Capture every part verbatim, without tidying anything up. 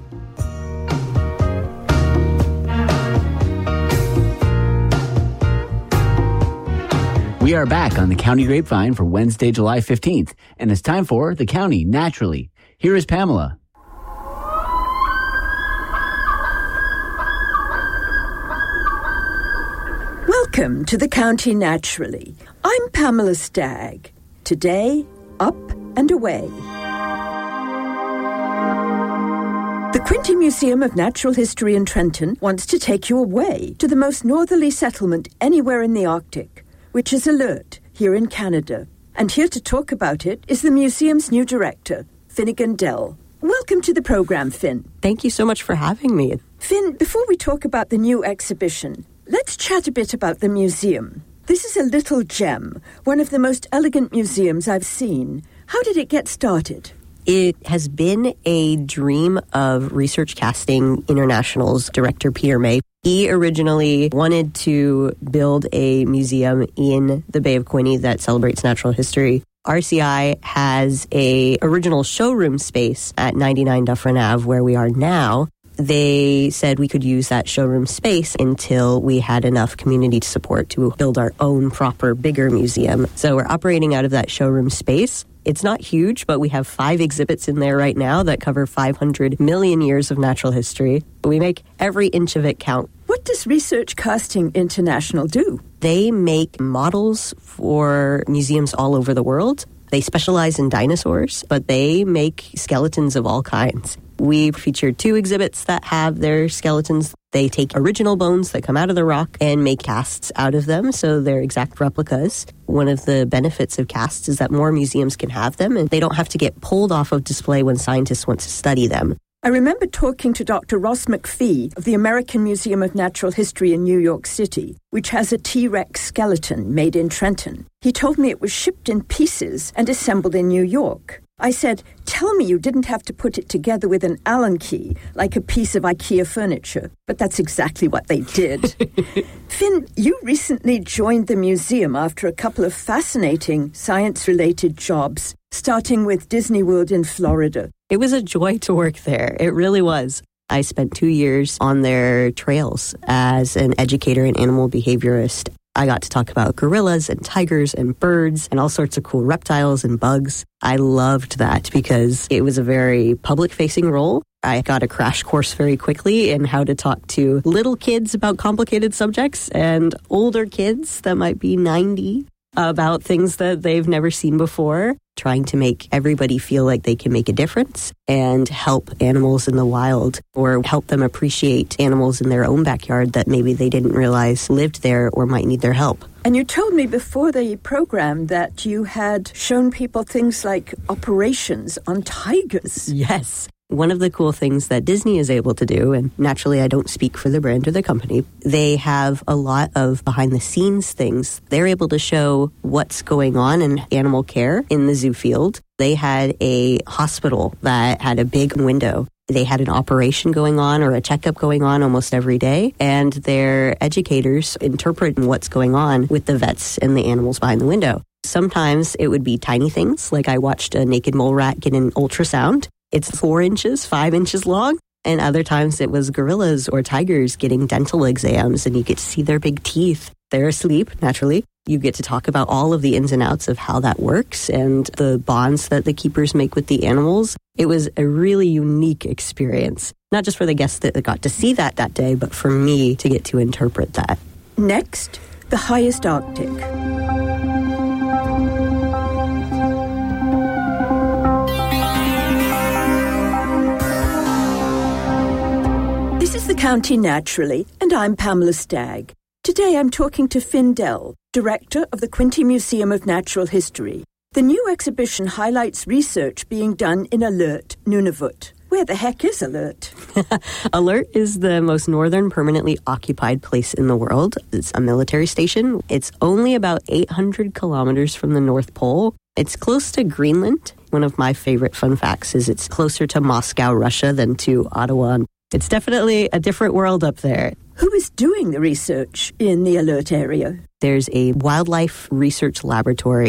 We are back on the County Grapevine for Wednesday, July fifteenth, and it's time for The County Naturally. Here is Pamela. Welcome to The County Naturally. I'm Pamela Stagg. Today, up and away. The Quinte Museum of Natural History in Trenton wants to take you away to the most northerly settlement anywhere in the Arctic, which is Alert, here in Canada. And here to talk about it is the museum's new director, Finnegan Dell. Welcome to the program, Finn. Thank you so much for having me. Finn, before we talk about the new exhibition, let's chat a bit about the museum. This is a little gem, one of the most elegant museums I've seen. How did it get started? It has been a dream of Research Casting International's director, Peter May. He originally wanted to build a museum in the Bay of Quinte that celebrates natural history. R C I has a original showroom space at ninety-nine Dufferin Avenue, where we are now. They said we could use that showroom space until we had enough community support to build our own proper, bigger museum. So we're operating out of that showroom space. It's not huge, but we have five exhibits in there right now that cover five hundred million years of natural history. We make every inch of it count. What does Research Casting International do? They make models for museums all over the world. They specialize in dinosaurs, but they make skeletons of all kinds. We featured two exhibits that have their skeletons. They take original bones that come out of the rock and make casts out of them, so they're exact replicas. One of the benefits of casts is that more museums can have them, and they don't have to get pulled off of display when scientists want to study them. I remember talking to Doctor Ross McPhee of the American Museum of Natural History in New York City, which has a T-Rex skeleton made in Trenton. He told me it was shipped in pieces and assembled in New York. I said, tell me you didn't have to put it together with an Allen key, like a piece of IKEA furniture. But that's exactly what they did. Finn, you recently joined the museum after a couple of fascinating science-related jobs, starting with Disney World in Florida. It was a joy to work there. It really was. I spent two years on their trails as an educator and animal behaviorist. I got to talk about gorillas and tigers and birds and all sorts of cool reptiles and bugs. I loved that because it was a very public-facing role. I got a crash course very quickly in how to talk to little kids about complicated subjects and older kids that might be ninety about things that they've never seen before, trying to make everybody feel like they can make a difference and help animals in the wild or help them appreciate animals in their own backyard that maybe they didn't realize lived there or might need their help. And you told me before the program that you had shown people things like operations on tigers. Yes. One of the cool things that Disney is able to do, and naturally I don't speak for the brand or the company, they have a lot of behind-the-scenes things. They're able to show what's going on in animal care in the zoo field. They had a hospital that had a big window. They had an operation going on or a checkup going on almost every day, and their educators interpret what's going on with the vets and the animals behind the window. Sometimes it would be tiny things, like I watched a naked mole rat get an ultrasound. It's four inches, five inches long. And other times it was gorillas or tigers getting dental exams, and you get to see their big teeth. They're asleep, naturally. You get to talk about all of the ins and outs of how that works and the bonds that the keepers make with the animals. It was a really unique experience, not just for the guests that got to see that that day, but for me to get to interpret that. Next, the highest Arctic. This is The County Naturally, and I'm Pamela Stagg. Today I'm talking to Finn Dell, director of the Quinte Museum of Natural History. The new exhibition highlights research being done in Alert, Nunavut. Where the heck is Alert? Alert is the most northern permanently occupied place in the world. It's a military station. It's only about eight hundred kilometers from the North Pole. It's close to Greenland. One of my favorite fun facts is it's closer to Moscow, Russia, than to Ottawa. It's definitely a different world up there. Who is doing the research in the Alert area? There's a wildlife research laboratory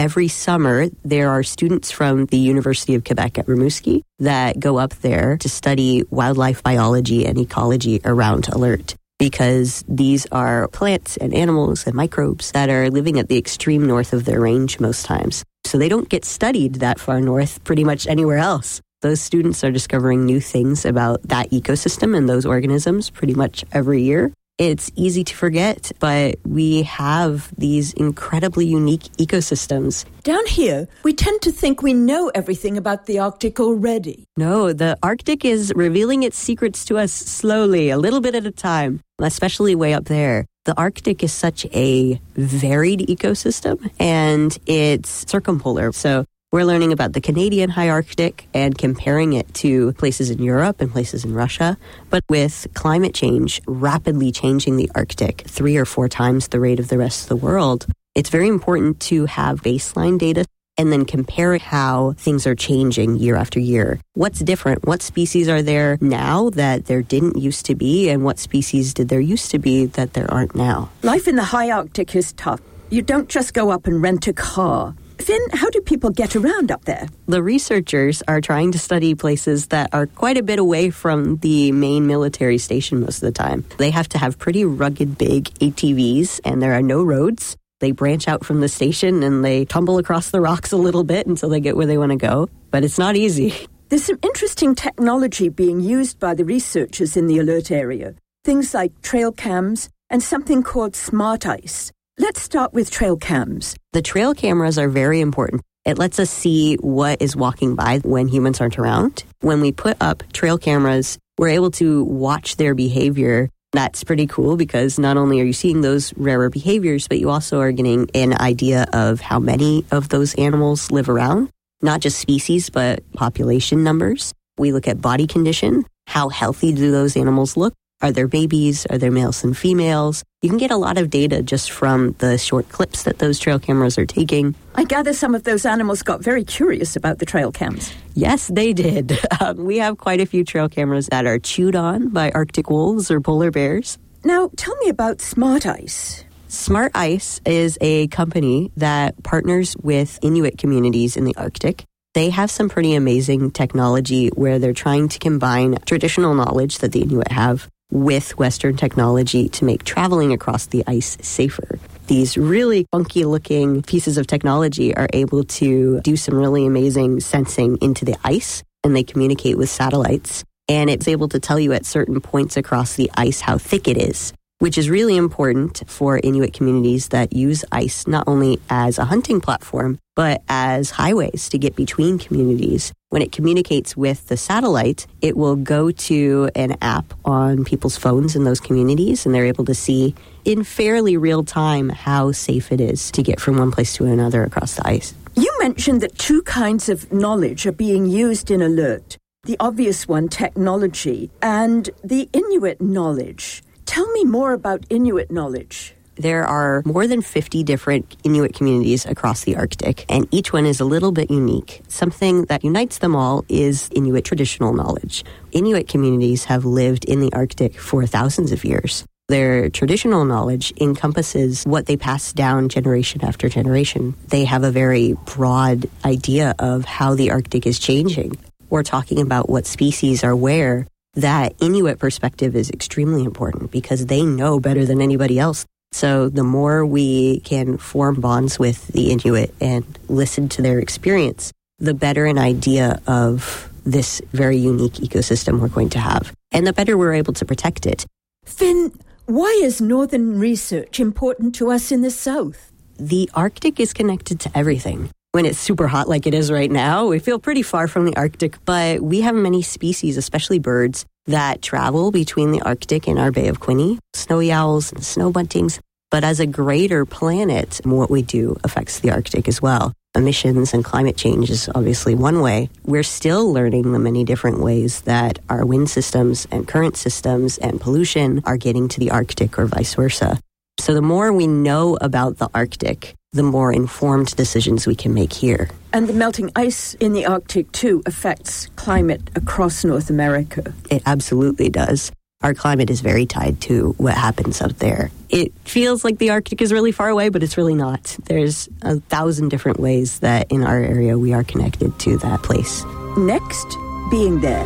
every summer, there are students from the University of Quebec at Rimouski that go up there to study wildlife biology and ecology around Alert, because these are plants and animals and microbes that are living at the extreme north of their range most times. So they don't get studied that far north pretty much anywhere else. Those students are discovering new things about that ecosystem and those organisms pretty much every year. It's easy to forget, but we have these incredibly unique ecosystems. Down here, we tend to think we know everything about the Arctic already. No, the Arctic is revealing its secrets to us slowly, a little bit at a time, especially way up there. The Arctic is such a varied ecosystem, and it's circumpolar. So we're learning about the Canadian high Arctic and comparing it to places in Europe and places in Russia. But with climate change rapidly changing the Arctic three or four times the rate of the rest of the world, it's very important to have baseline data and then compare how things are changing year after year. What's different? What species are there now that there didn't used to be, and what species did there used to be that there aren't now? Life in the high Arctic is tough. You don't just go up and rent a car. Finn, how do people get around up there? The researchers are trying to study places that are quite a bit away from the main military station most of the time. They have to have pretty rugged, big A T Vs, and there are no roads. They branch out from the station and they tumble across the rocks a little bit until they get where they want to go. But it's not easy. There's some interesting technology being used by the researchers in the Alert area. Things like trail cams and something called smart ice. Let's start with trail cams. The trail cameras are very important. It lets us see what is walking by when humans aren't around. When we put up trail cameras, we're able to watch their behavior. That's pretty cool because not only are you seeing those rarer behaviors, but you also are getting an idea of how many of those animals live around. Not just species, but population numbers. We look at body condition. How healthy do those animals look? Are there babies? Are there males and females? You can get a lot of data just from the short clips that those trail cameras are taking. I gather some of those animals got very curious about the trail cams. Yes, they did. Um, we have quite a few trail cameras that are chewed on by Arctic wolves or polar bears. Now, tell me about Smart Ice. Smart Ice is a company that partners with Inuit communities in the Arctic. They have some pretty amazing technology where they're trying to combine traditional knowledge that the Inuit have with Western technology to make traveling across the ice safer. These really funky-looking pieces of technology are able to do some really amazing sensing into the ice, and they communicate with satellites. And it's able to tell you at certain points across the ice how thick it is, which is really important for Inuit communities that use ice not only as a hunting platform, but as highways to get between communities. When it communicates with the satellite, it will go to an app on people's phones in those communities, and they're able to see in fairly real time how safe it is to get from one place to another across the ice. You mentioned that two kinds of knowledge are being used in Alert. The obvious one, technology, and the Inuit knowledge. Tell me more about Inuit knowledge. There are more than fifty different Inuit communities across the Arctic, and each one is a little bit unique. Something that unites them all is Inuit traditional knowledge. Inuit communities have lived in the Arctic for thousands of years. Their traditional knowledge encompasses what they pass down generation after generation. They have a very broad idea of how the Arctic is changing. We're talking about what species are where. That Inuit perspective is extremely important because they know better than anybody else. So the more we can form bonds with the Inuit and listen to their experience, the better an idea of this very unique ecosystem we're going to have, and the better we're able to protect it. Finn, why is northern research important to us in the South? The Arctic is connected to everything. When it's super hot like it is right now, we feel pretty far from the Arctic, but we have many species, especially birds, that travel between the Arctic and our Bay of Quinte, snowy owls and snow buntings. But as a greater planet, what we do affects the Arctic as well. Emissions and climate change is obviously one way. We're still learning the many different ways that our wind systems and current systems and pollution are getting to the Arctic or vice versa. So the more we know about the Arctic, the more informed decisions we can make here. And the melting ice in the Arctic, too, affects climate across North America. It absolutely does. Our climate is very tied to what happens out there. It feels like the Arctic is really far away, but it's really not. There's a thousand different ways that in our area we are connected to that place. Next, being there.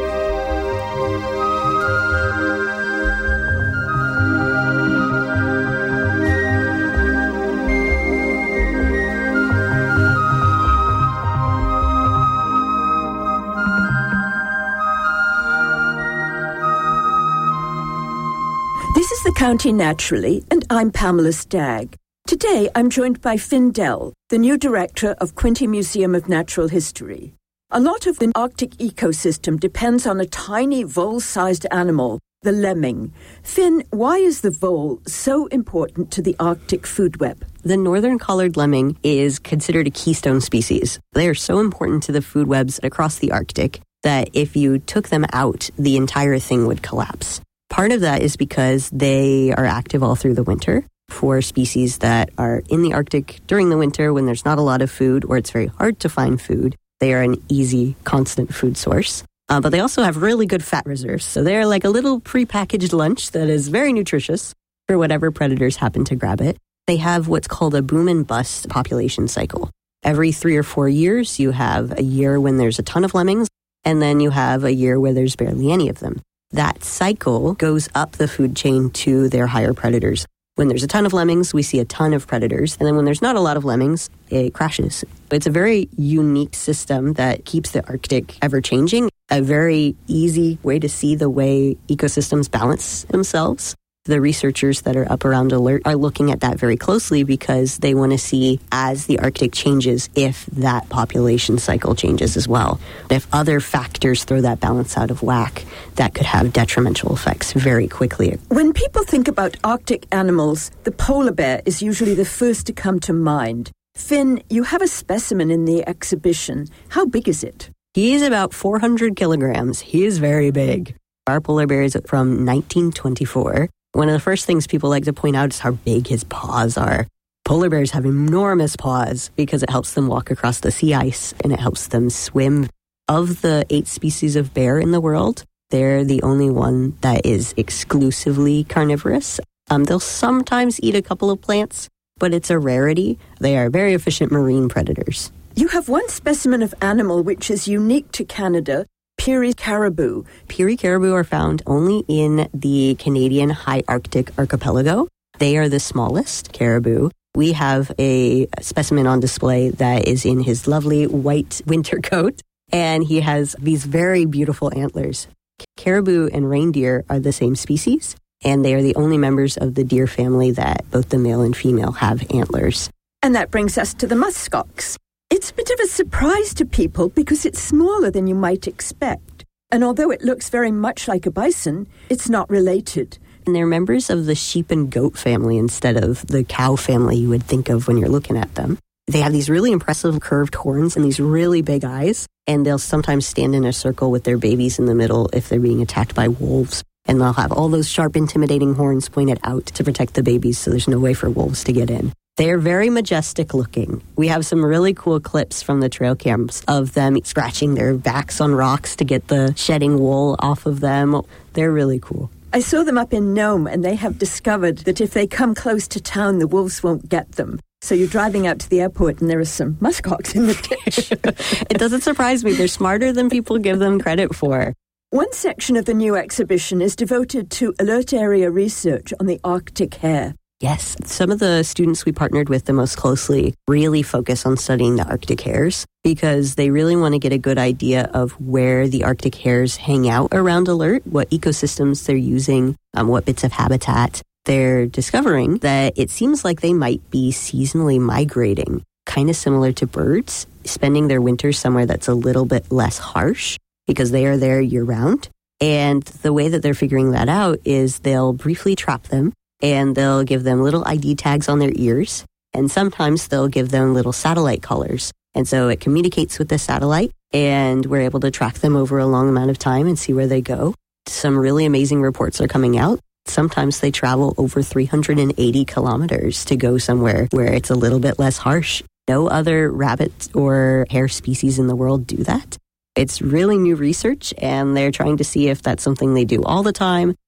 This is the County Naturally, and I'm Pamela Stagg. Today, I'm joined by Finn Dell, the new director of Quinte Museum of Natural History. A lot of the Arctic ecosystem depends on a tiny vole-sized animal, the lemming. Finn, why is the vole so important to the Arctic food web? The northern collared lemming is considered a keystone species. They are so important to the food webs across the Arctic that if you took them out, the entire thing would collapse. Part of that is because they are active all through the winter. For species that are in the Arctic during the winter when there's not a lot of food or it's very hard to find food, they are an easy, constant food source. Uh, but they also have really good fat reserves. So they're like a little prepackaged lunch that is very nutritious for whatever predators happen to grab it. They have what's called a boom and bust population cycle. Every three or four years, you have a year when there's a ton of lemmings, and then you have a year where there's barely any of them. That cycle goes up the food chain to their higher predators. When there's a ton of lemmings, we see a ton of predators. And then when there's not a lot of lemmings, it crashes. It's a very unique system that keeps the Arctic ever-changing, a very easy way to see the way ecosystems balance themselves. The researchers that are up around Alert are looking at that very closely because they want to see, as the Arctic changes, if that population cycle changes as well. If other factors throw that balance out of whack, that could have detrimental effects very quickly. When people think about Arctic animals, the polar bear is usually the first to come to mind. Finn, you have a specimen in the exhibition. How big is it? He is about four hundred kilograms. He is very big. Our polar bear is from nineteen twenty-four. One of the first things people like to point out is how big his paws are. Polar bears have enormous paws because it helps them walk across the sea ice and it helps them swim. Of the eight species of bear in the world, they're the only one that is exclusively carnivorous. Um, they'll sometimes eat a couple of plants, but it's a rarity. They are very efficient marine predators. You have one specimen of animal which is unique to Canada, Peary caribou. Peary caribou are found only in the Canadian high Arctic archipelago. They are the smallest caribou. We have a specimen on display that is in his lovely white winter coat, and he has these very beautiful antlers. Caribou and reindeer are the same species, and they are the only members of the deer family that both the male and female have antlers. And that brings us to the muskox. It's a bit of a surprise to people because it's smaller than you might expect. And although it looks very much like a bison, it's not related. And they're members of the sheep and goat family instead of the cow family you would think of when you're looking at them. They have these really impressive curved horns and these really big eyes, and they'll sometimes stand in a circle with their babies in the middle if they're being attacked by wolves. And they'll have all those sharp, intimidating horns pointed out to protect the babies so there's no way for wolves to get in. They're very majestic looking. We have some really cool clips from the trail cams of them scratching their backs on rocks to get the shedding wool off of them. They're really cool. I saw them up in Nome, and they have discovered that if they come close to town, the wolves won't get them. So you're driving out to the airport, and there are some muskox in the ditch. It doesn't surprise me. They're smarter than people give them credit for. One section of the new exhibition is devoted to alert area research on the Arctic hare. Yes, some of the students we partnered with the most closely really focus on studying the Arctic hares because they really want to get a good idea of where the Arctic hares hang out around Alert, what ecosystems they're using, um, what bits of habitat. They're discovering that it seems like they might be seasonally migrating, kind of similar to birds, spending their winters somewhere that's a little bit less harsh because they are there year-round. And the way that they're figuring that out is they'll briefly trap them, and they'll give them little I D tags on their ears, and sometimes they'll give them little satellite collars. And so it communicates with the satellite, and we're able to track them over a long amount of time and see where they go. Some really amazing reports are coming out. Sometimes they travel over three hundred eighty kilometers to go somewhere where it's a little bit less harsh. No other rabbit or hare species in the world do that. It's really new research, and they're trying to see if that's something they do all the time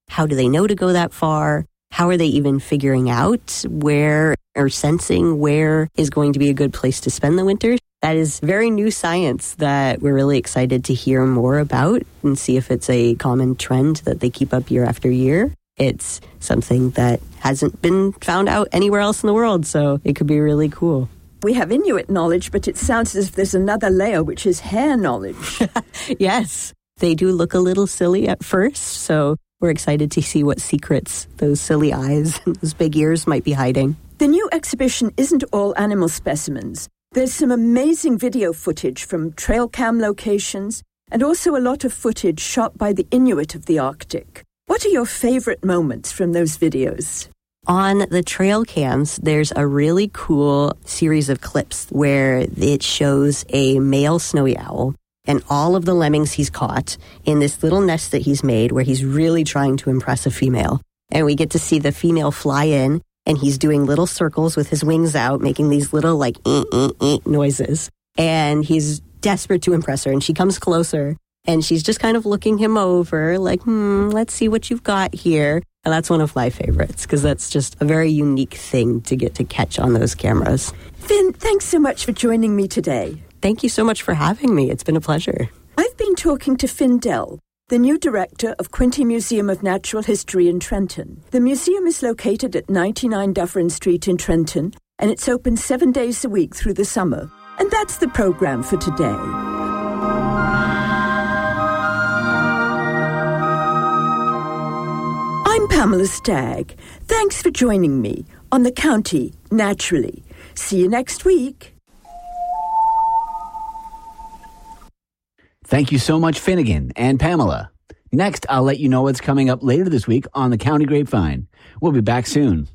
How do they know to go that far? How are they even figuring out where or sensing where is going to be a good place to spend the winter? That is very new science that we're really excited to hear more about and see if it's a common trend that they keep up year after year. It's something that hasn't been found out anywhere else in the world, so it could be really cool. We have Inuit knowledge, but it sounds as if there's another layer, which is hair knowledge. Yes, they do look a little silly at first, so we're excited to see what secrets those silly eyes and those big ears might be hiding. The new exhibition isn't all animal specimens. There's some amazing video footage from trail cam locations and also a lot of footage shot by the Inuit of the Arctic. What are your favorite moments from those videos? On the trail cams, there's a really cool series of clips where it shows a male snowy owl and all of the lemmings he's caught in this little nest that he's made where he's really trying to impress a female. And we get to see the female fly in, and he's doing little circles with his wings out, making these little, like, eh, eh, eh noises. And he's desperate to impress her, and she comes closer, and she's just kind of looking him over, like, hmm, let's see what you've got here. And that's one of my favorites, because that's just a very unique thing to get to catch on those cameras. Finn, thanks so much for joining me today. Thank you so much for having me. It's been a pleasure. I've been talking to Finn Dell, the new director of Quinte Museum of Natural History in Trenton. The museum is located at ninety-nine Dufferin Street in Trenton, and it's open seven days a week through the summer. And that's the program for today. I'm Pamela Stagg. Thanks for joining me on The County Naturally. See you next week. Thank you so much, Finnegan and Pamela. Next, I'll let you know what's coming up later this week on the County Grapevine. We'll be back soon.